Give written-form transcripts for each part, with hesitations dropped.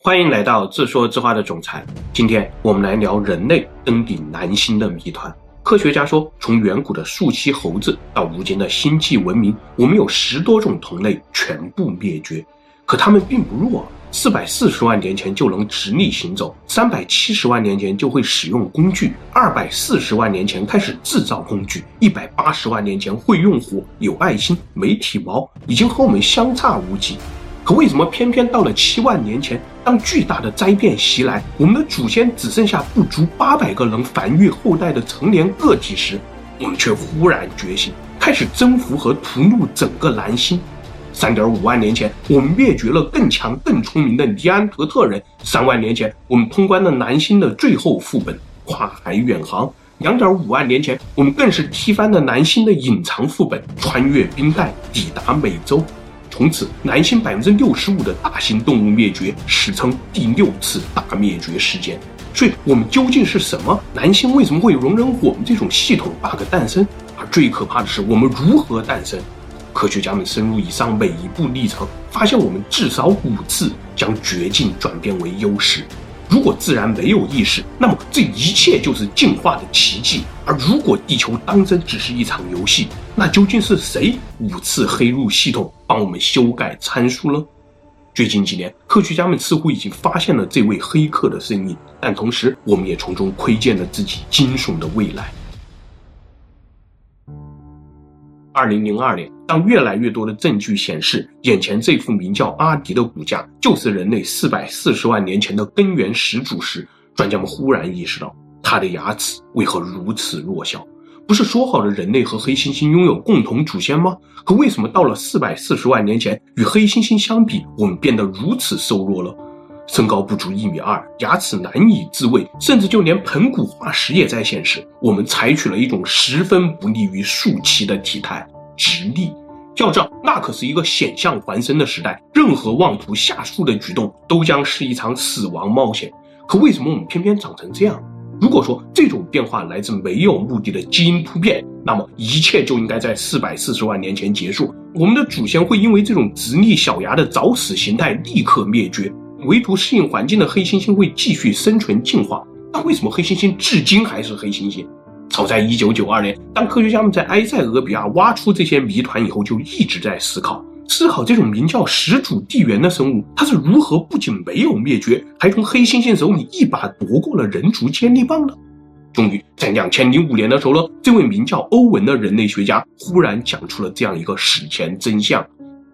欢迎来到自说自话的总裁。今天我们来聊人类登顶南星的谜团。科学家说，从远古的树栖猴子到如今的星际文明，我们有10多种同类全部灭绝。可它们并不弱，440万年前就能直立行走，370万年前就会使用工具，240万年前开始制造工具，180万年前会用火，有爱心，没体毛，已经和我们相差无几。可为什么偏偏到了7万年前，当巨大的灾变袭来，我们的祖先只剩下不足800个能繁育后代的成年个体时，我们却忽然觉醒，开始征服和屠戮整个南星？3.5万年前，我们灭绝了更强更聪明的尼安德特人；3万年前，我们通关了南星的最后副本跨海远航；2.5万年前，我们更是踢翻了南星的隐藏副本，穿越冰带抵达美洲。从此，南星65%的大型动物灭绝，史称第6次大灭绝事件。所以，我们究竟是什么？南星为什么会容忍我们这种系统 bug 诞生？而最可怕的是，我们如何诞生？科学家们深入以上每一步历程，发现我们至少5次将绝境转变为优势。如果自然没有意识，那么这一切就是进化的奇迹。而如果地球当真只是一场游戏，那究竟是谁5次黑入系统帮我们修改参数呢？最近几年，科学家们似乎已经发现了这位黑客的身影，但同时我们也从中窥见了自己惊悚的未来。2002年，当越来越多的证据显示眼前这副名叫阿迪的骨架就是人类440万年前的根源始祖时，专家们忽然意识到他的牙齿为何如此弱小。不是说好了人类和黑猩猩拥有共同祖先吗？可为什么到了440万年前，与黑猩猩相比，我们变得如此瘦弱了？身高不足1.2米，牙齿难以自卫，甚至就连盆骨化石也在显示，我们采取了一种十分不利于树栖的体态——直立。要知道，那可是一个险象环生的时代，任何妄图下树的举动都将是一场死亡冒险。可为什么我们偏偏长成这样？如果说这种变化来自没有目的的基因突变，那么一切就应该在440万年前结束，我们的祖先会因为这种直立小牙的早死形态立刻灭绝，唯独适应环境的黑猩猩会继续生存进化。但为什么黑猩猩至今还是黑猩猩？早在1992年，当科学家们在埃塞俄比亚挖出这些谜团以后，就一直在思考这种名叫始祖地缘的生物，它是如何不仅没有灭绝，还从黑猩猩手里一把夺过了人族接力棒呢？终于在2005年的时候呢，这位名叫欧文的人类学家忽然讲出了这样一个史前真相。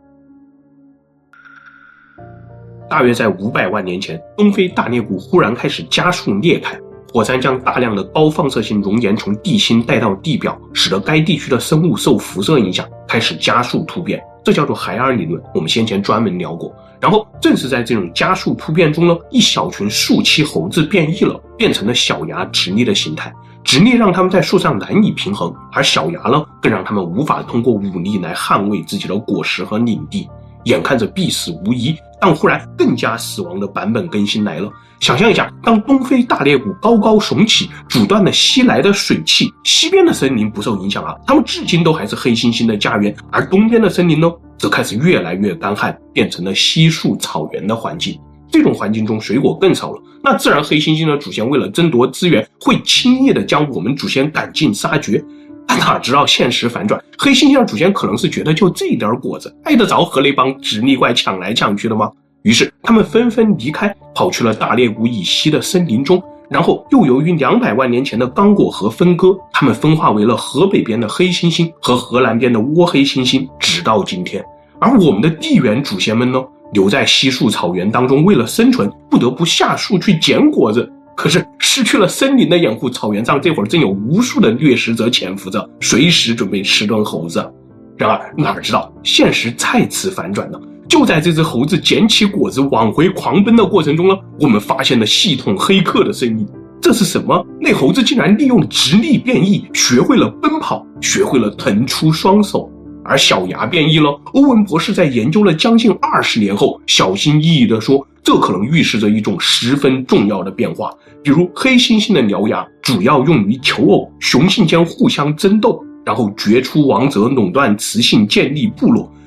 大约在500万年前，东非大裂谷忽然开始加速裂开，火山将大量的高放射性熔岩从地心带到地表，使得该地区的生物受辐射影响，开始加速突变，这叫做海尔理论，我们先前专门聊过。然后正是在这种加速突变中呢，一小群树栖猴子变异了，变成了小牙直立的形态。直立让他们在树上难以平衡，而小牙呢，更让他们无法通过武力来捍卫自己的果实和领地。眼看着必死无疑，但忽然更加死亡的版本更新来了。想象一下，当东非大裂谷高高耸起，阻断了西来的水汽，西边的森林不受影响啊，它们至今都还是黑猩猩的家园，而东边的森林呢，则开始越来越干旱，变成了稀树草原的环境。这种环境中水果更少了，那自然黑猩猩的祖先为了争夺资源，会轻易的将我们祖先赶尽杀绝。但哪知道现实反转，黑猩猩的祖先可能是觉得就这点果子，碍得着和那帮直立怪抢来抢去的吗？于是他们纷纷离开，跑去了大裂谷以西的森林中，然后又由于200万年前的刚果河分割，他们分化为了河北边的黑猩猩和河南边的倭黑猩猩，直到今天。而我们的地缘祖先们呢，留在稀树草原当中，为了生存不得不下树去捡果子，可是失去了森林的掩护，草原上这会儿正有无数的掠食者潜伏着，随时准备吃顿猴子。然而哪知道现实再次反转了，就在这只猴子捡起果子往回狂奔的过程中呢，我们发现了系统黑客的身影。这是什么？那猴子竟然利用直立变异，学会了奔跑，学会了腾出双手。而小牙变异了，欧文博士在研究了将近20年后，小心翼翼地说，这可能预示着一种十分重要的变化。比如黑猩猩的獠牙主要用于求偶，雄性间互相争斗，然后决出王者，垄断雌性，建立部落。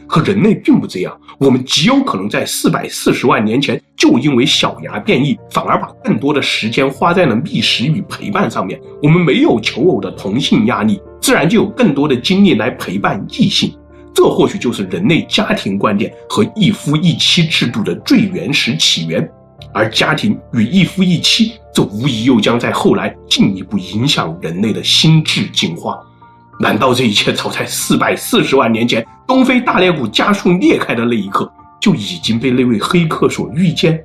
可人类并不这样，我们极有可能在440万年前就因为小芽变异，反而把更多的时间花在了觅食与陪伴上面。我们没有求偶的同性压力，自然就有更多的精力来陪伴异性。这或许就是人类家庭观念和一夫一妻制度的最原始起源。而家庭与一夫一妻，这无疑又将在后来进一步影响人类的心智进化。难道这一切早在440万年前东非大裂谷加速裂开的那一刻就已经被那位黑客所预见？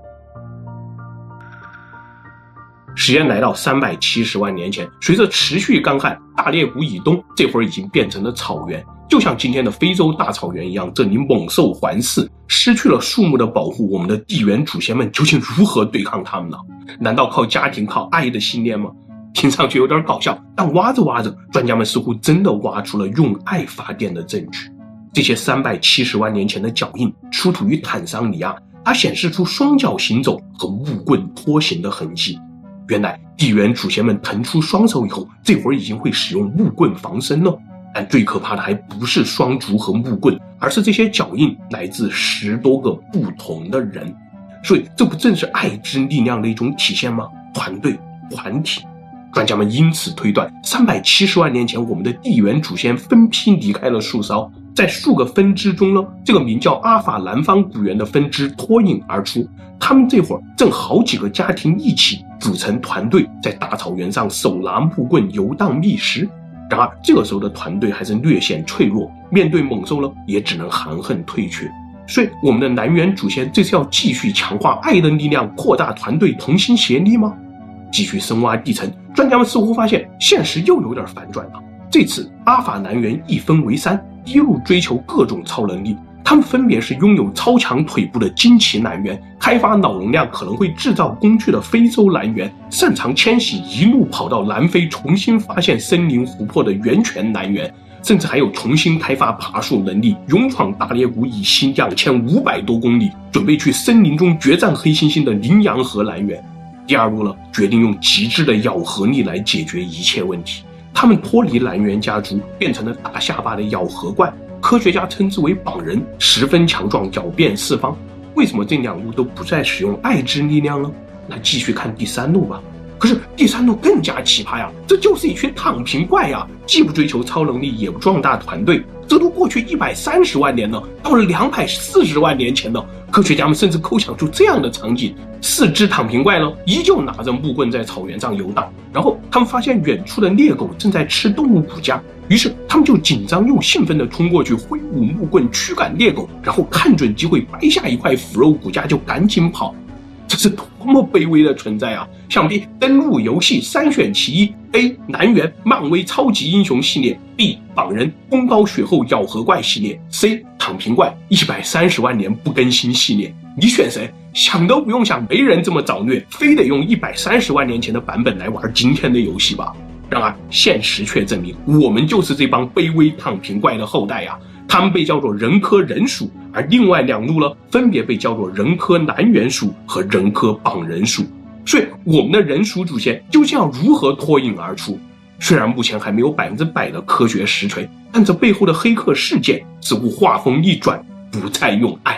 时间来到370万年前，随着持续干旱，大裂谷以东这会儿已经变成了草原，就像今天的非洲大草原一样，这里猛兽环伺，失去了树木的保护，我们的地缘祖先们究竟如何对抗他们呢？难道靠家庭、靠爱的信念吗？听上去有点搞笑，但挖着挖着，专家们似乎真的挖出了用爱发电的证据。这些370万年前的脚印出土于坦桑尼亚，它显示出双脚行走和木棍拖行的痕迹。原来地缘祖先们腾出双手以后，这会儿已经会使用木棍防身了。但最可怕的还不是双足和木棍，而是这些脚印来自10多个不同的人。所以这不正是爱之力量的一种体现吗？团队、团体。专家们因此推断，370万年前我们的地缘祖先分批离开了树梢，在数个分支中呢，这个名叫阿法南方古猿的分支脱颖而出。他们这会儿正好几个家庭一起组成团队，在大草原上手拿木棍游荡觅食。然而这个时候的团队还是略显脆弱，面对猛兽呢，也只能含恨退却。所以我们的南猿祖先这是要继续强化爱的力量，扩大团队同心协力吗？继续深挖地层，专家们似乎发现现实又有点反转了。这次阿法南猿一分为3，一路追求各种超能力。他们分别是拥有超强腿部的惊奇南猿，开发脑容量可能会制造工具的非洲南猿，擅长迁徙一路跑到南非重新发现森林湖泊的源泉南猿，甚至还有重新开发爬树能力，勇闯大裂谷以西2500多公里，准备去森林中决战黑猩猩的羚羊河南猿。第二路呢，决定用极致的咬合力来解决一切问题。他们脱离南猿家族，变成了大下巴的咬合怪，科学家称之为绑人，十分强壮，咬遍四方。为什么这2路都不再使用爱之力量呢？那继续看第3路吧。可是第3路更加奇葩呀，这就是一群躺平怪呀，既不追求超能力，也不壮大团队。这都过去130万年了，到了240万年前了，科学家们甚至构想出这样的场景：4只躺平怪呢，依旧拿着木棍在草原上游荡，然后他们发现远处的猎狗正在吃动物骨架，于是他们就紧张又兴奋地冲过去，挥舞木棍驱赶猎狗，然后看准机会掰下一块腐肉骨架就赶紧跑。这是多么卑微的存在啊！想必登录游戏3选其一 ：A. 南猿漫威超级英雄系列 ；B. 绑人功高血厚咬合怪系列 ；C. 躺平怪130万年不更新系列。你选谁？想都不用想，没人这么早虐，非得用130万年前的版本来玩今天的游戏吧。然而现实却证明，我们就是这帮卑微躺平怪的后代啊！他们被叫做人科人属，而另外2路呢，分别被叫做人科南猿属和人科绑人属。所以我们的人属祖先究竟要如何脱颖而出？虽然目前还没有100%的科学实锤，但这背后的黑客事件似乎画风一转，不再用爱。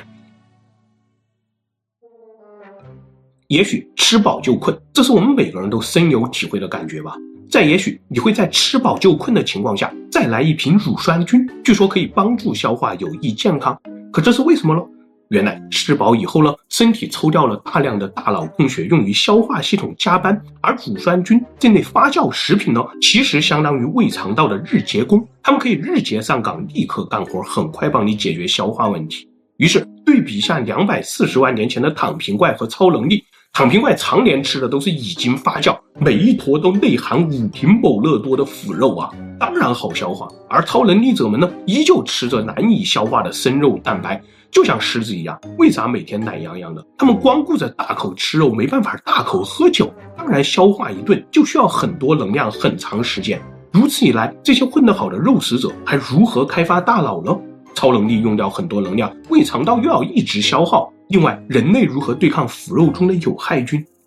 也许吃饱就困，这是我们每个人都深有体会的感觉吧。再也许你会在吃饱就困的情况下再来一瓶乳酸菌，据说可以帮助消化，有益健康。可这是为什么呢？原来吃饱以后呢，身体抽掉了大量的大脑供血用于消化系统加班，而乳酸菌这类发酵食品呢，其实相当于胃肠道的日结工，他们可以日结上岗，立刻干活，很快帮你解决消化问题。于是对比一下240万年前的躺平怪和超能力，躺平怪常年吃的都是已经发酵，每一坨都内含5瓶某乐多的腐肉啊，当然好消化。而超能力者们呢，依旧吃着难以消化的生肉蛋白，就像狮子一样，为啥每天懒洋洋的？他们光顾着大口吃肉，没办法大口喝酒，当然消化一顿就需要很多能量，很长时间。如此一来，这些混得好的肉食者还如何开发大脑呢？超能力用掉很多能量，胃肠道又要一直消耗。另外，人类如何对抗腐肉中的有害菌？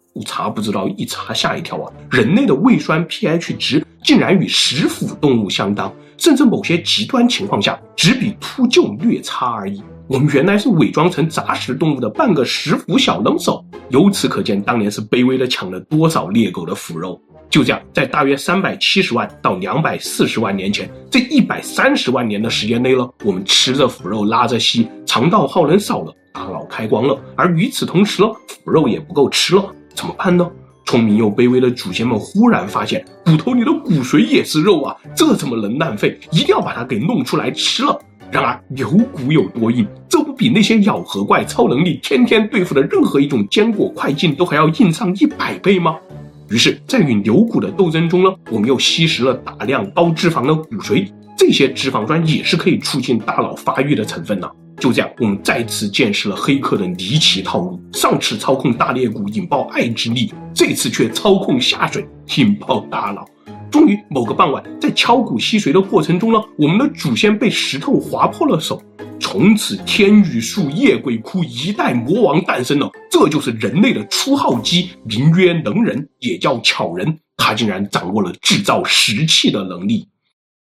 不查不知道，一查吓一跳啊！人类的胃酸 pH 值竟然与食腐动物相当，甚至某些极端情况下只比秃鹫略差而已。我们原来是伪装成杂食动物的半个食腐小能手，由此可见当年是卑微的抢了多少猎狗的腐肉。就这样，在大约370万到240万年前，这130万年的时间内了，我们吃着腐肉拉着稀，肠道耗能少了，大脑开光了，而与此同时了，腐肉也不够吃了，怎么办呢？聪明又卑微的祖先们忽然发现，骨头里的骨髓也是肉啊，这怎么能浪费？一定要把它给弄出来吃了。然而牛骨有多硬，这不比那些咬合怪超能力天天对付的任何一种坚果快进都还要硬上100倍吗？于是在与牛骨的斗争中呢，我们又吸食了大量高脂肪的骨髓，这些脂肪酸也是可以促进大脑发育的成分呢。就这样，我们再次见识了黑客的离奇套路，上次操控大裂谷引爆爱之力，这次却操控下水引爆大脑。终于某个傍晚，在敲骨吸髓的过程中呢，我们的祖先被石头划破了手，从此天雨树夜鬼哭，一代魔王诞生了。这就是人类的初号机，名曰能人，也叫巧人，他竟然掌握了制造石器的能力。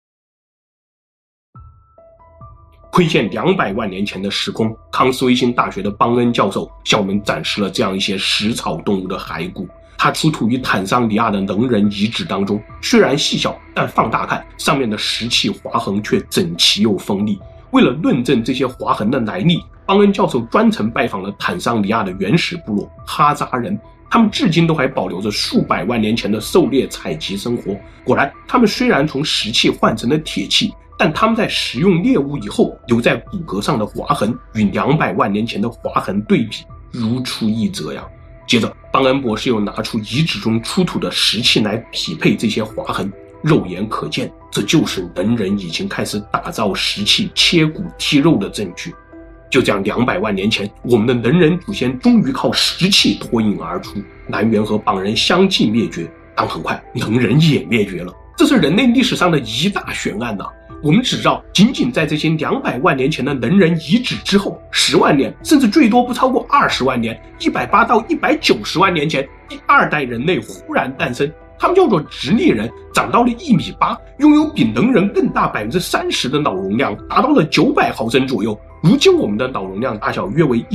窥见200万年前的时空，康斯威辛大学的邦恩教授向我们展示了这样一些食草动物的骸骨。它出土于坦桑尼亚的能人遗址当中，虽然细小，但放大看，上面的石器划痕却整齐又锋利。为了论证这些划痕的来历，邦恩教授专程拜访了坦桑尼亚的原始部落哈扎人，他们至今都还保留着数百万年前的狩猎采集生活。果然，他们虽然从石器换成了铁器，但他们在食用猎物以后留在骨骼上的划痕与200万年前的划痕对比，如出一辙呀。接着，邦恩博士又拿出遗址中出土的石器来匹配这些划痕，肉眼可见，这就是能人已经开始打造石器切骨剔肉的证据。就这样，200万年前，我们的能人祖先终于靠石器脱颖而出，南猿和蚌人相继灭绝，但很快能人也灭绝了。这是人类历史上的一大悬案呐。我们只知道，仅仅在这些200万年前的能人遗址之后，10万年，甚至最多不超过20万年，180到190万年前，第2代人类忽然诞生。他们叫做直立人，长到了1.8米，拥有比能人更大30%的脑容量，达到了900毫升左右。如今我们的脑容量大小约为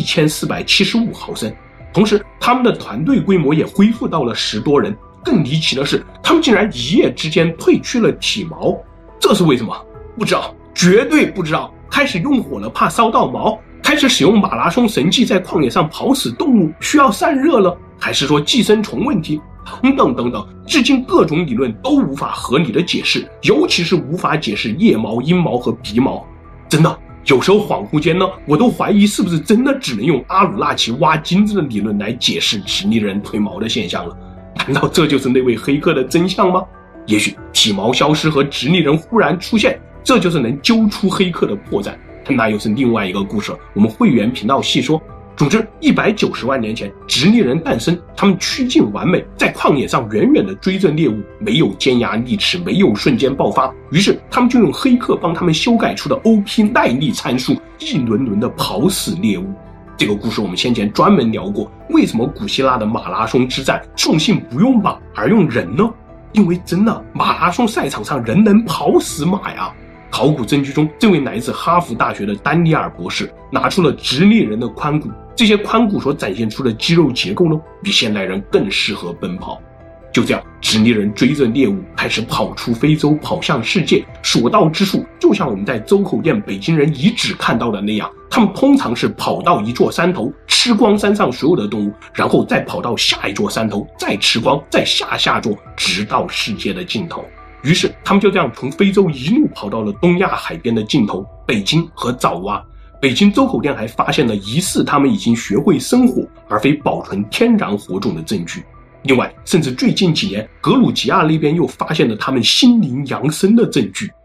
1475毫升。同时，他们的团队规模也恢复到了10多人。更离奇的是，他们竟然一夜之间褪去了体毛，这是为什么？不知道，绝对不知道。开始用火了，怕烧到毛；开始使用马拉松神技在旷野上跑死动物，需要散热了；还是说寄生虫问题？等等等等，至今各种理论都无法合理的解释，尤其是无法解释腋毛、阴毛和鼻毛。真的，有时候恍惚间呢，我都怀疑是不是真的只能用阿鲁纳奇挖金子的理论来解释直立人褪毛的现象了。难道这就是那位黑客的真相吗？也许体毛消失和直立人忽然出现，这就是能揪出黑客的破绽，那又是另外一个故事了，我们会员频道细说。总之190万年前，直立人诞生，他们趋近完美，在旷野上远远地追着猎物，没有尖牙利齿，没有瞬间爆发，于是他们就用黑客帮他们修改出的 OP 耐力参数，一轮轮地跑死猎物。这个故事我们先前专门聊过，为什么古希腊的马拉松之战送信不用马而用人呢？因为真的，马拉松赛场上人能跑死马呀。考古证据中，这位来自哈佛大学的丹尼尔博士拿出了直立人的髋骨，这些髋骨所展现出的肌肉结构呢，比现代人更适合奔跑。就这样，直立人追着猎物开始跑出非洲，跑向世界，所到之处就像我们在周口店北京人遗址看到的那样，他们通常是跑到一座山头，吃光山上所有的动物，然后再跑到下一座山头，再吃光，再下座，直到世界的尽头。于是他们就这样从非洲一路跑到了东亚海边的尽头，北京和爪哇。北京周口店还发现了疑似他们已经学会生火而非保存天然火种的证据。另外，甚至最近几年，格鲁吉亚那边又发现了他们心灵扬升的证据。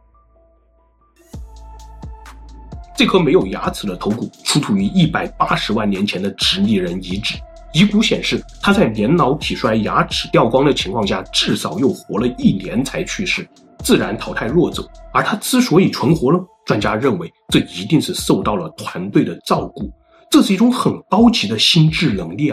这颗没有牙齿的头骨出土于180万年前的直立人遗址，遗骨显示他在年老体衰、牙齿掉光的情况下，至少又活了1年才去世，自然淘汰弱者。而他之所以存活了，专家认为这一定是受到了团队的照顾，这是一种很高级的心智能力啊。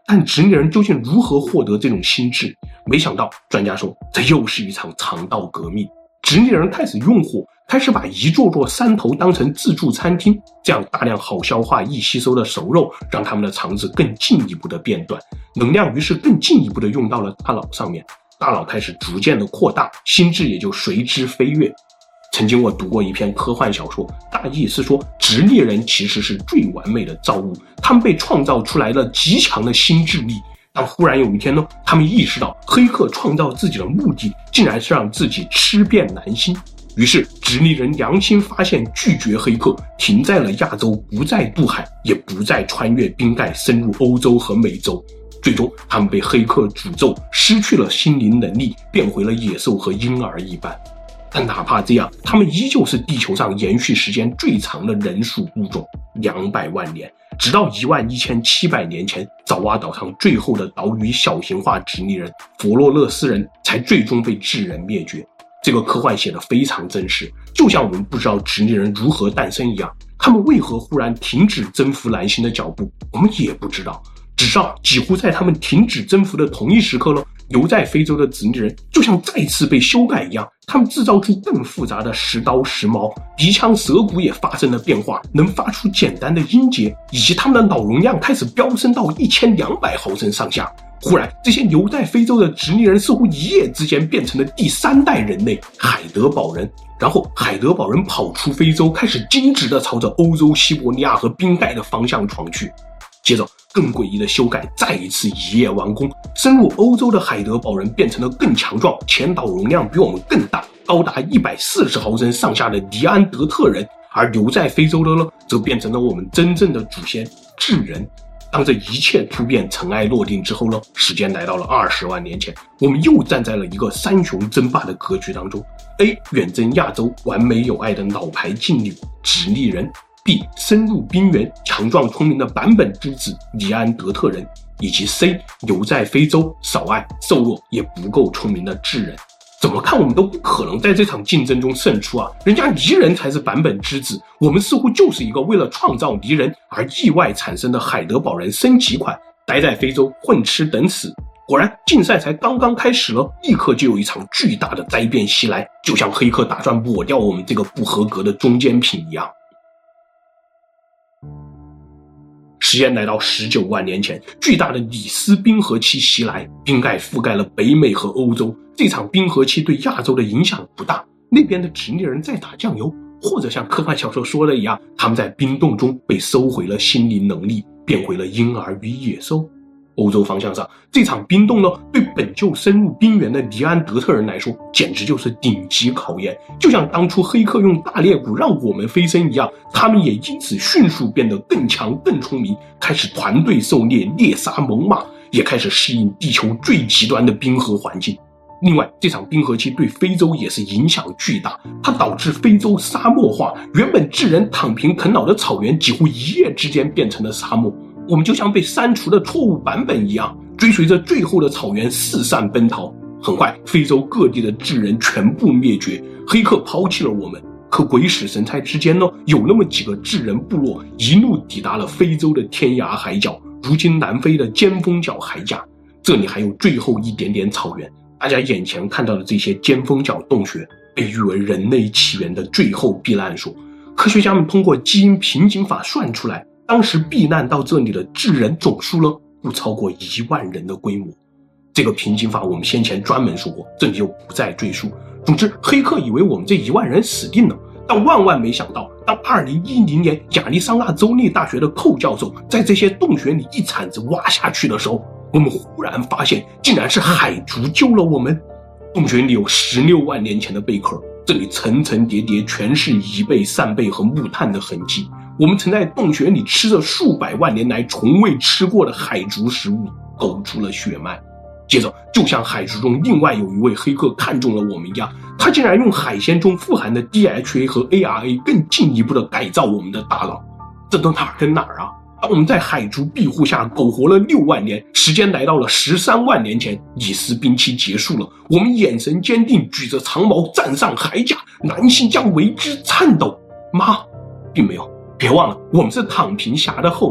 但直立人究竟如何获得这种心智？没想到专家说，这又是一场肠道革命。直立人开始用火，开始把一座座山头当成自助餐厅，这样大量好消化易吸收的熟肉让他们的肠子更进一步的变短，能量于是更进一步的用到了大脑上面，大脑开始逐渐的扩大，心智也就随之飞跃。曾经我读过一篇科幻小说，大意是说直立人其实是最完美的造物，他们被创造出来了极强的心智力。但忽然有一天呢，他们意识到黑客创造自己的目的竟然是让自己吃遍蓝星，于是直立人良心发现，拒绝黑客，停在了亚洲，不再渡海，也不再穿越冰盖深入欧洲和美洲。最终他们被黑客诅咒，失去了心灵能力，变回了野兽和婴儿一般。但哪怕这样，他们依旧是地球上延续时间最长的人属物种，200万年，直到11700年前，爪哇岛上最后的岛屿小型化直立人佛洛勒斯人才最终被智人灭绝。这个科幻写得非常真实，就像我们不知道直立人如何诞生一样，他们为何忽然停止征服蓝星的脚步，我们也不知道。只知道几乎在他们停止征服的同一时刻了，留在非洲的直立人就像再次被修改一样，他们制造出更复杂的石刀石矛，鼻腔舌骨也发生了变化，能发出简单的音节，以及他们的脑容量开始飙升到1200毫升上下。忽然这些留在非洲的直立人似乎一夜之间变成了第3代人类海德堡人，然后海德堡人跑出非洲，开始径直地朝着欧洲、西伯利亚和冰盖的方向闯去。接着更诡异的修改再一次一夜完工，深入欧洲的海德堡人变成了更强壮且脑容量比我们更大，高达140毫升上下的尼安德特人，而留在非洲的呢，则变成了我们真正的祖先智人。当这一切突变尘埃落定之后呢，时间来到了20万年前，我们又站在了一个三雄争霸的格局当中。 A 远征亚洲完美有爱的老牌劲旅直立人， B 深入冰原强壮聪明的版本之子尼安德特人，以及 C 留在非洲少爱瘦弱也不够聪明的智人。怎么看我们都不可能在这场竞争中胜出啊！人家泥人才是版本之子，我们似乎就是一个为了创造泥人而意外产生的海德堡人升级款，待在非洲混吃等死。果然竞赛才刚刚开始了，立刻就有一场巨大的灾变袭来，就像黑客打算抹掉我们这个不合格的中间品一样。时间来到19万年前，巨大的里斯冰河期袭来，冰盖覆盖了北美和欧洲。这场冰河期对亚洲的影响不大，那边的直立人在打酱油，或者像科幻小说说的一样，他们在冰冻中被收回了心灵能力，变回了婴儿与野兽。欧洲方向上，这场冰冻呢，对本就深入冰原的尼安德特人来说，简直就是顶级考验。就像当初黑客用大裂谷让我们飞升一样，他们也因此迅速变得更强、更聪明，开始团队狩猎、猎杀猛犸，也开始适应地球最极端的冰河环境。另外，这场冰河期对非洲也是影响巨大，它导致非洲沙漠化，原本智人躺平啃老的草原几乎一夜之间变成了沙漠。我们就像被删除的错误版本一样，追随着最后的草原四散奔逃。很快，非洲各地的智人全部灭绝，黑客抛弃了我们。可鬼使神差之间呢，有那么几个智人部落一路抵达了非洲的天涯海角，如今南非的尖峰角海岬，这里还有最后一点点草原。大家眼前看到的这些尖峰角洞穴，被誉为人类起源的最后避难所。科学家们通过基因瓶颈法算出来，当时避难到这里的智人总数呢，不超过1万人的规模。这个瓶颈法我们先前专门说过，这里就不再赘述。总之，黑客以为我们这1万人死定了，但万万没想到，当2010年亚利桑那州立大学的寇教授在这些洞穴里一铲子挖下去的时候，我们忽然发现，竟然是海族救了我们。洞穴里有16万年前的贝壳，这里层层叠叠全是贻贝、扇贝和木炭的痕迹。我们曾在洞穴里吃着数百万年来从未吃过的海族食物，勾出了血脉。接着，就像海族中另外有一位黑客看中了我们一样，他竟然用海鲜中富含的 DHA 和 ARA 更进一步的改造我们的大脑。这都哪儿跟哪儿啊？当我们在海族庇护下苟活了6万年，时间来到了13万年前，里斯冰期结束了，我们眼神坚定，举着长矛站上海岬，男性将为之颤抖吗？并没有，别忘了我们是躺平侠的后代，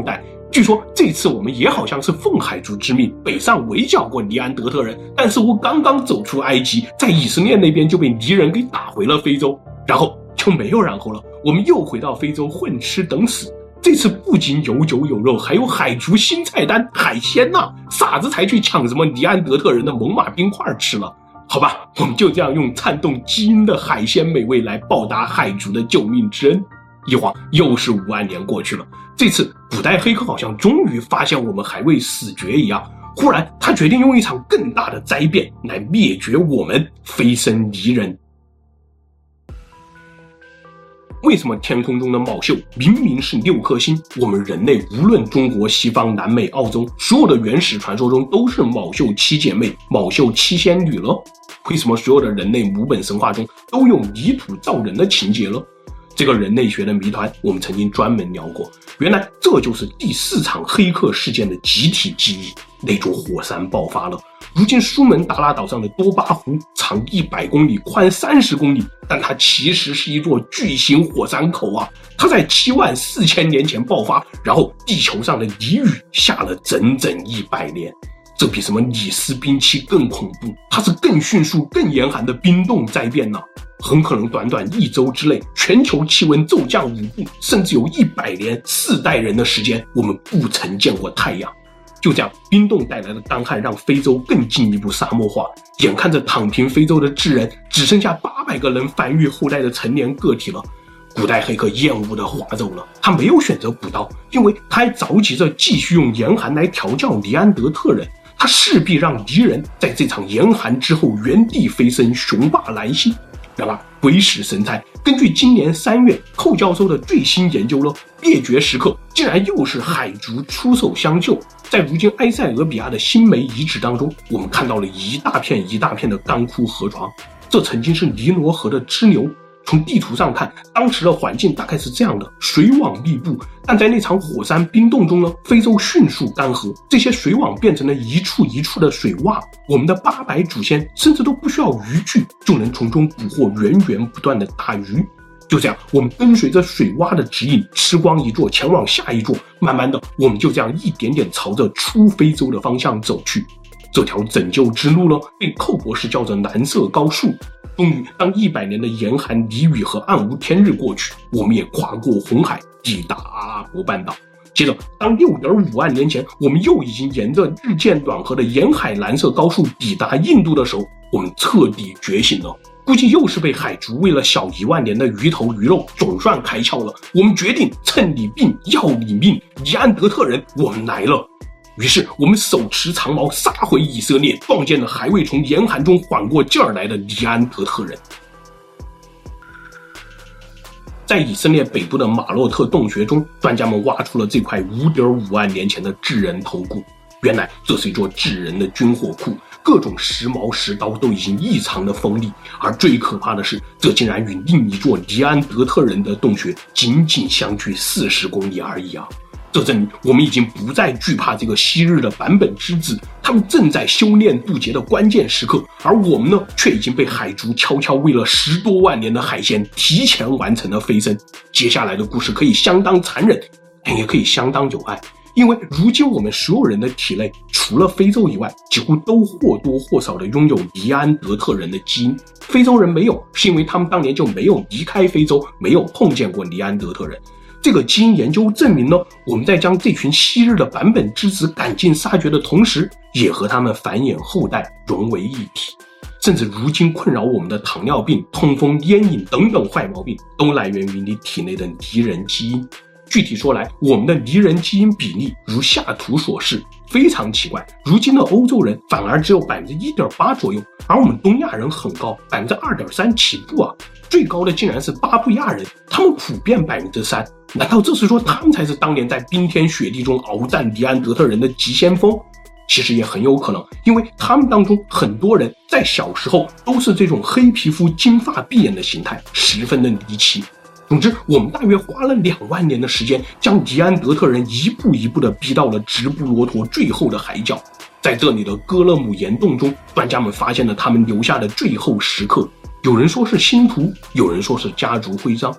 据说这次我们也好像是奉海族之命北上围剿过尼安德特人，但是我刚刚走出埃及，在以色列那边就被敌人给打回了非洲，然后就没有然后了，我们又回到非洲混吃等死。这次不仅有酒有肉，还有海族新菜单海鲜呐，傻子才去抢什么尼安德特人的猛犸冰块吃了。好吧，我们就这样用颤动基因的海鲜美味来报答海族的救命之恩。一晃又是5万年过去了，这次古代黑客好像终于发现我们还未死绝一样，忽然他决定用一场更大的灾变来灭绝我们非生尼人。为什么天空中的昴宿明明是6颗星？我们人类无论中国、西方、南美、澳洲，所有的原始传说中都是昴宿7姐妹、昴宿7仙女了。为什么所有的人类母本神话中都有泥土造人的情节了？这个人类学的谜团我们曾经专门聊过，原来这就是第4场黑客事件的集体记忆。那座火山爆发了，如今苏门答腊岛上的多巴湖长100公里，宽30公里，但它其实是一座巨型火山口啊！它在74000年前爆发，然后地球上的泥雨下了整整100年。这比什么李斯冰期更恐怖，它是更迅速、更严寒的冰冻灾变呢。很可能短短1周之内，全球气温骤降5度，甚至有100年4代人的时间，我们不曾见过太阳。就这样，冰冻带来的干旱让非洲更进一步沙漠化，眼看着躺平非洲的智人只剩下800个能繁育后代的成年个体了。古代黑客厌恶地划走了，他没有选择补刀，因为他还着急着继续用严寒来调教尼安德特人，他势必让敌人在这场严寒之后原地飞升，雄霸蓝星。然而鬼使神差，根据今年3月寇教授的最新研究了，灭绝时刻竟然又是海族出手相救。在如今埃塞俄比亚的新梅遗址当中，我们看到了一大片一大片的干枯河床，这曾经是尼罗河的支流。从地图上看，当时的环境大概是这样的，水网密布，但在那场火山冰冻中呢，非洲迅速干涸，这些水网变成了一处一处的水洼，我们的800祖先甚至都不需要渔具就能从中捕获源源不断的大鱼。就这样，我们跟随着水洼的指引，吃光一座前往下一座，慢慢的我们就这样一点点朝着出非洲的方向走去。这条拯救之路呢，被寇博士叫着蓝色高速。终于，当100年的严寒泥雨和暗无天日过去，我们也跨过红海，抵达阿拉伯半岛。接着，当6.5万年前，我们又已经沿着日渐暖和的沿海蓝色高速抵达印度的时候，我们彻底觉醒了。估计又是被海族为了小1万年的鱼头鱼肉总算开窍了。我们决定趁你病要你命，尼安德特人，我们来了。于是我们手持长矛杀回以色列，撞见了还未从严寒中缓过劲儿来的尼安德特人。在以色列北部的马洛特洞穴中，专家们挖出了这块 5.5 万年前的智人头骨。原来这是一座智人的军火库，各种石矛石刀都已经异常的锋利，而最可怕的是，这竟然与另一座尼安德特人的洞穴仅仅相距40公里而已啊！这证明我们已经不再惧怕这个昔日的版本之子，他们正在修炼渡劫的关键时刻，而我们呢，却已经被海族悄悄为了10多万年的海鲜提前完成了飞升。接下来的故事可以相当残忍，但也可以相当有爱，因为如今我们所有人的体内，除了非洲以外，几乎都或多或少的拥有尼安德特人的基因。非洲人没有，是因为他们当年就没有离开非洲，没有碰见过尼安德特人。这个基因研究证明呢，我们在将这群昔日的版本之子赶尽杀绝的同时，也和他们繁衍后代融为一体。甚至如今困扰我们的糖尿病、痛风、烟瘾等等坏毛病，都来源于你体内的尼人基因。具体说来，我们的尼人基因比例如下图所示，非常奇怪。如今的欧洲人反而只有 1.8% 左右，而我们东亚人很高， 2.3% 起步啊！最高的竟然是巴布亚人，他们普遍 3%。难道这是说他们才是当年在冰天雪地中鏖战尼安德特人的急先锋？其实也很有可能，因为他们当中很多人在小时候都是这种黑皮肤、金发碧眼的形态，十分的离奇。总之，我们大约花了2万年的时间，将尼安德特人一步一步地逼到了直布罗陀最后的海角。在这里的哥勒姆岩洞中，专家们发现了他们留下的最后时刻。有人说是星图，有人说是家族徽章。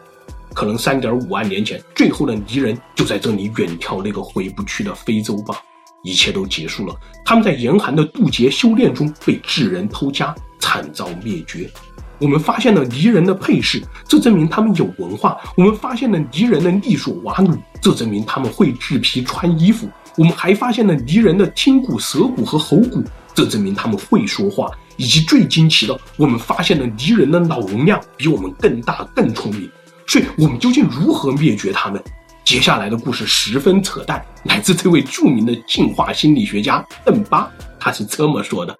可能3.5万年前，最后的敌人就在这里远眺那个回不去的非洲吧。一切都结束了，他们在严寒的渡劫修炼中被智人偷家，惨遭灭绝。我们发现了黎人的配饰，这证明他们有文化；我们发现了黎人的利索瓦努，这证明他们会制皮穿衣服；我们还发现了黎人的听骨、舌骨和喉骨，这证明他们会说话。以及最惊奇的，我们发现了黎人的脑容量比我们更大更聪明。所以我们究竟如何灭绝他们？接下来的故事十分扯淡，来自这位著名的进化心理学家邓巴，他是这么说的。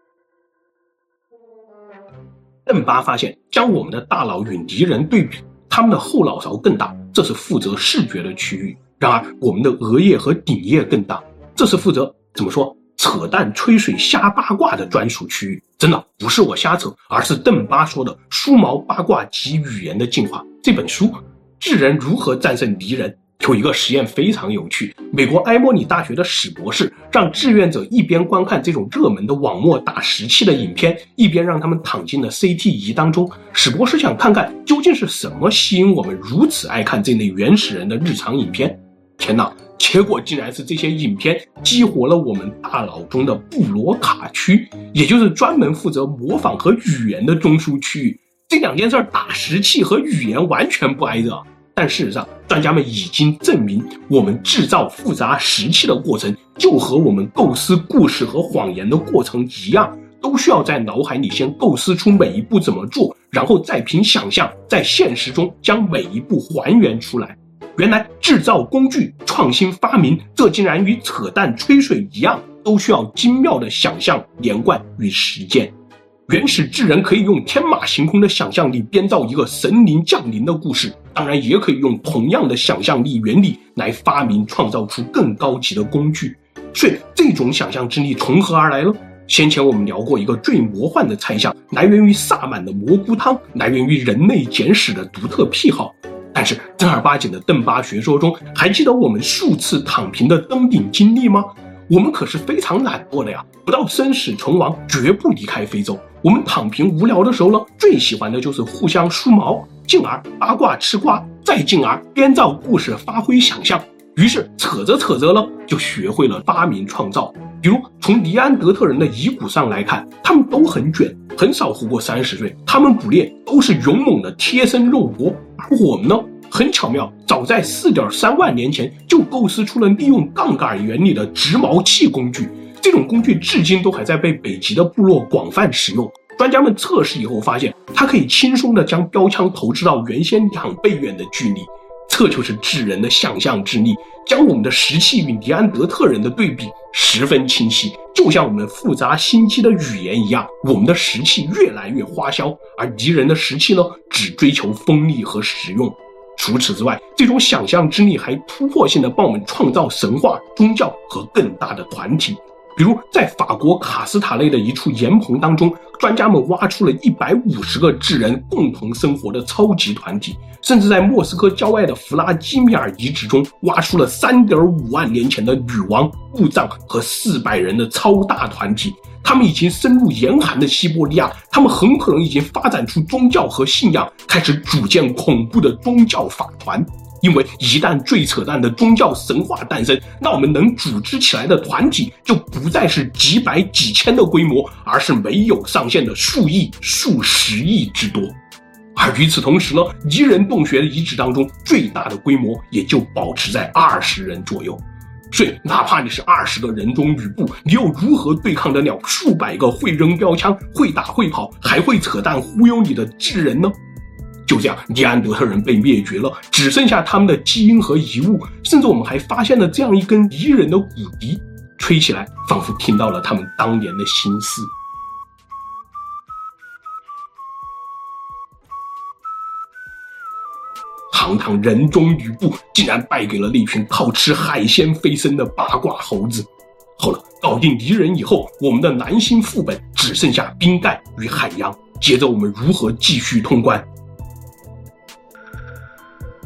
邓巴发现，将我们的大脑与敌人对比，他们的后脑勺更大，这是负责视觉的区域；然而我们的额叶和顶叶更大，这是负责怎么说扯淡、吹水、瞎八卦的专属区域。真的不是我瞎扯，而是邓巴说的《梳毛八卦及语言的进化》这本书。智人如何战胜敌人？有一个实验非常有趣，美国埃默里大学的史博士让志愿者一边观看这种热门的网络打石器的影片，一边让他们躺进了 CT 仪当中。史博士想看看究竟是什么吸引我们如此爱看这类原始人的日常影片。天哪，结果竟然是这些影片激活了我们大脑中的布罗卡区，也就是专门负责模仿和语言的中枢区域。这两件事打石器和语言完全不挨着。但事实上，专家们已经证明，我们制造复杂石器的过程就和我们构思故事和谎言的过程一样，都需要在脑海里先构思出每一步怎么做，然后再凭想象在现实中将每一步还原出来。原来制造工具、创新发明，这竟然与扯淡吹水一样，都需要精妙的想象、连贯与实践。原始智人可以用天马行空的想象力编造一个神灵降临的故事，当然也可以用同样的想象力原理来发明创造出更高级的工具。所以这种想象之力从何而来呢？先前我们聊过一个最魔幻的猜想，来源于萨满的蘑菇汤，来源于人类简史的独特癖好。但是正儿八经的邓巴学说中，还记得我们数次躺平的登顶经历吗？我们可是非常懒惰的呀，不到生死存亡绝不离开非洲。我们躺平无聊的时候呢，最喜欢的就是互相梳毛，进而八卦吃瓜，再进而编造故事发挥想象。于是扯着扯着呢，就学会了发明创造。比如从尼安德特人的遗骨上来看，他们都很卷，很少活过30岁，他们捕猎都是勇猛的贴身肉搏。而我们呢，很巧妙，早在4.3万年前就构思出了利用杠杆原理的直毛器工具。这种工具至今都还在被北极的部落广泛使用。专家们测试以后发现，它可以轻松地将标枪投掷到原先2倍远的距离。这就是智人的想象之力，将我们的石器与尼安德特人的对比十分清晰，就像我们复杂心机的语言一样，我们的石器越来越花销，而敌人的石器呢，只追求锋利和实用。除此之外，这种想象之力还突破性地帮我们创造神话、宗教和更大的团体。比如在法国卡斯塔内的一处岩棚当中，专家们挖出了150个智人共同生活的超级团体，甚至在莫斯科郊外的弗拉基米尔遗址中挖出了3.5万年前的女王、墓葬和400人的超大团体。他们已经深入严寒的西伯利亚，他们很可能已经发展出宗教和信仰，开始组建恐怖的宗教法团。因为一旦最扯淡的宗教神话诞生，那我们能组织起来的团体就不再是几百几千的规模，而是没有上限的数亿、数十亿之多。而与此同时呢，彝人洞穴的遗址当中最大的规模也就保持在20人左右。所以哪怕你是20个人中吕布，你又如何对抗得了数百个会扔标枪、会打会跑还会扯淡忽悠你的智人呢？就这样，尼安德特人被灭绝了，只剩下他们的基因和遗物，甚至我们还发现了这样一根彝人的骨笛，吹起来仿佛听到了他们当年的心思。堂堂人中吕布竟然败给了那群靠吃海鲜飞升的八卦猴子。好了，搞定敌人以后，我们的南星副本只剩下冰盖与海洋，接着我们如何继续通关？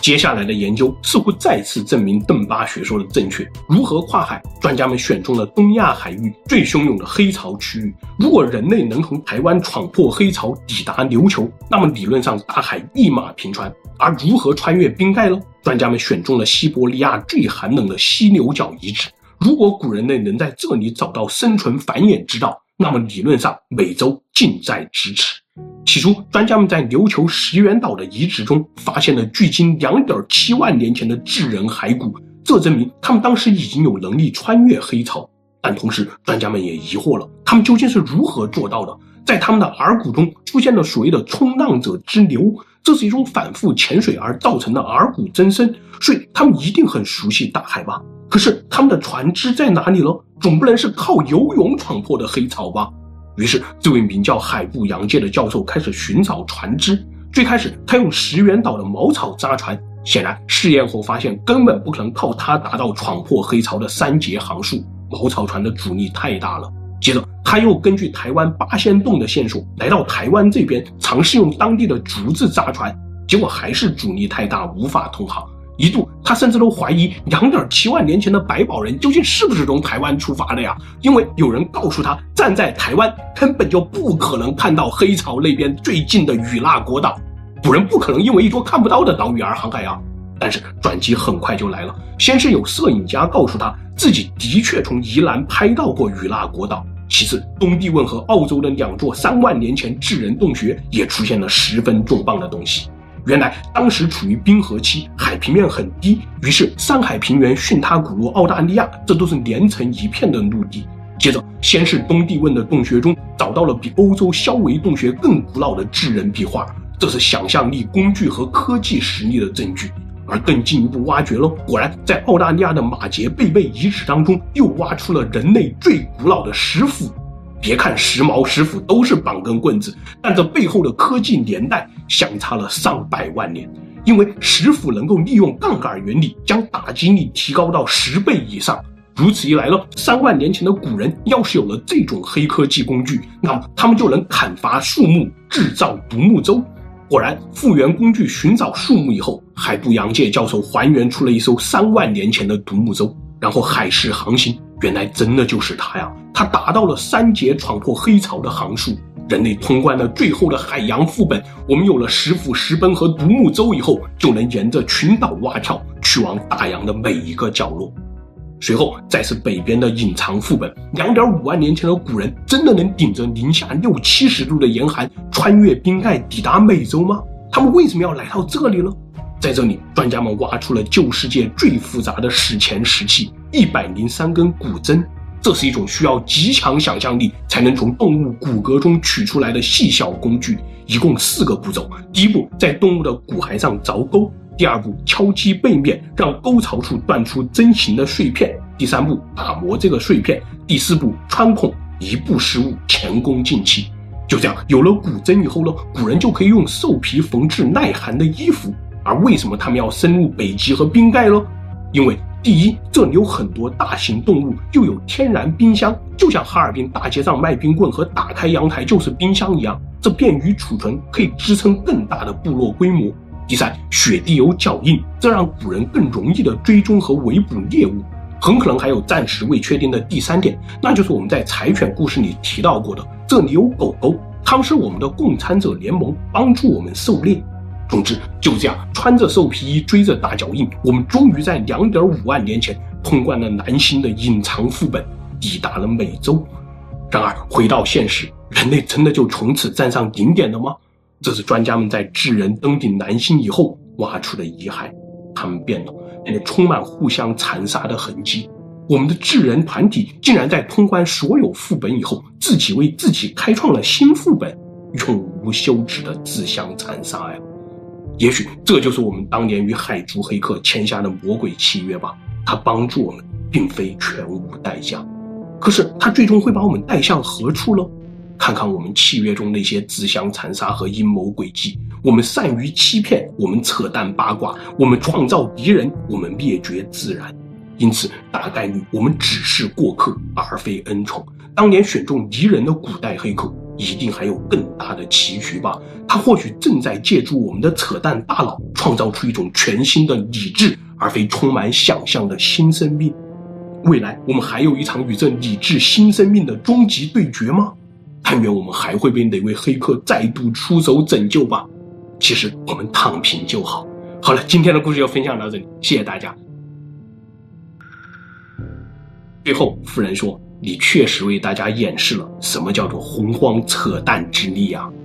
接下来的研究似乎再次证明邓巴学说的正确。如何跨海？专家们选中了东亚海域最汹涌的黑潮区域。如果人类能从台湾闯破黑潮抵达琉球，那么理论上大海一马平川。而如何穿越冰盖呢？专家们选中了西伯利亚最寒冷的犀牛角遗址。如果古人类能在这里找到生存繁衍之道，那么理论上美洲近在咫尺。起初，专家们在琉球石垣岛的遗址中发现了距今 2.7 万年前的智人骸骨，这证明他们当时已经有能力穿越黑潮。但同时，专家们也疑惑了，他们究竟是如何做到的？在他们的耳骨中出现了所谓的冲浪者之流，这是一种反复潜水而造成的耳骨增生，所以他们一定很熟悉大海吧？可是他们的船只在哪里呢？总不能是靠游泳闯破的黑潮吧？于是这位名叫海部洋介的教授开始寻找船只。最开始他用石垣岛的茅草扎船，显然试验后发现根本不可能靠它达到闯破黑潮的3节航速，茅草船的阻力太大了。接着他又根据台湾八仙洞的线索来到台湾这边，尝试用当地的竹子扎船，结果还是阻力太大，无法通航。一度他甚至都怀疑 2.7 万年前的白宝人究竟是不是从台湾出发的呀？因为有人告诉他，站在台湾根本就不可能看到黑潮那边最近的与那国岛，古人不可能因为一座看不到的岛屿而航海啊。但是转机很快就来了，先是有摄影家告诉他自己的确从宜兰拍到过与那国岛，其次东帝汶和澳洲的2座3万年前智人洞穴也出现了十分重磅的东西。原来当时处于冰河期，海平面很低，于是山海平原、巽他古陆、澳大利亚，这都是连成一片的陆地。接着先是东帝汶的洞穴中找到了比欧洲肖维洞穴更古老的智人壁画，这是想象力、工具和科技实力的证据。而更进一步挖掘了，果然在澳大利亚的马杰贝贝遗址当中又挖出了人类最古老的石斧。别看石矛石斧都是绑根棍子，但这背后的科技年代相差了上百万年。因为石斧能够利用杠杆原理将打击力提高到10倍以上。如此一来了，3万年前的古人要是有了这种黑科技工具，那么他们就能砍伐树木，制造独木舟。果然复原工具寻找树木以后，海部洋介教授还原出了一艘3万年前的独木舟，然后海试航行，原来真的就是它呀！它达到了3节闯破黑潮的航速。人类通关了最后的海洋副本，我们有了石斧、石崩和独木舟以后，就能沿着群岛蛙跳去往大洋的每一个角落。随后再是北边的隐藏副本，2.5万年前的古人真的能顶着零下60-70度的严寒穿越冰盖抵达美洲吗？他们为什么要来到这里呢？在这里，专家们挖出了旧世界最复杂的史前石器103根骨针，这是一种需要极强想象力才能从动物骨骼中取出来的细小工具，一共4个步骤。第一步，在动物的骨骸上凿沟；第二步，敲击背面，让沟槽处断出针形的碎片；第三步，打磨这个碎片；第四步，穿孔，一步失误，前功尽弃。就这样，有了骨针以后呢，古人就可以用兽皮缝制耐寒的衣服。而为什么他们要深入北极和冰盖呢？因为第一，这里有很多大型动物，又有天然冰箱，就像哈尔滨大街上卖冰棍和打开阳台就是冰箱一样，这便于储存，可以支撑更大的部落规模。第三，雪地有脚印，这让古人更容易的追踪和围捕猎物。很可能还有暂时未确定的第三点，那就是我们在柴犬故事里提到过的，这里有狗狗，它们是我们的共参者联盟，帮助我们狩猎。总之就这样，穿着兽皮衣，追着大脚印，我们终于在 2.5 万年前通关了南星的隐藏副本，抵达了美洲。然而回到现实，人类真的就从此站上顶点了吗？这是专家们在智人登顶南星以后挖出的遗骸，他们变了得充满互相残杀的痕迹。我们的智人团体竟然在通关所有副本以后，自己为自己开创了新副本，永无休止的自相残杀呀！也许这就是我们当年与海族黑客签下的魔鬼契约吧，它帮助我们并非全无代价。可是它最终会把我们带向何处呢？看看我们契约中那些自相残杀和阴谋诡计，我们善于欺骗，我们扯淡八卦，我们创造敌人，我们灭绝自然。因此大概率我们只是过客而非恩宠。当年选中敌人的古代黑客一定还有更大的棋局吧。他或许正在借助我们的扯淡大脑，创造出一种全新的理智，而非充满想象的新生命。未来我们还有一场与这理智新生命的终极对决吗？但愿我们还会被哪位黑客再度出手拯救吧。其实我们躺平就好。好了，今天的故事就分享到这里，谢谢大家。最后夫人说，你确实为大家演示了什么叫做洪荒扯淡之力啊。